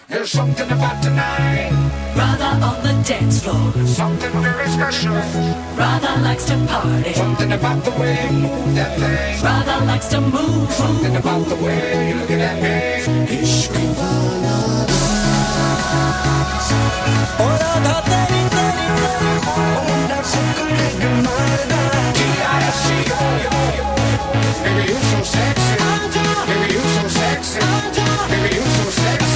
There's something about tonight. Radha on the dance floor. Something very special. Radha likes to party. Something about the way you move that thing. Radha likes to move. Something about the way you're looking at me. Ishq wala oh Radha teri teri teri oh shukle gumada T-I-S-C-O baby you so sexy baby you so sexy baby you so sexy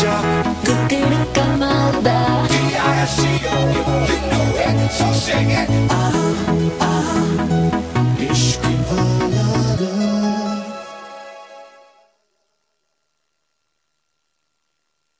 Sing it.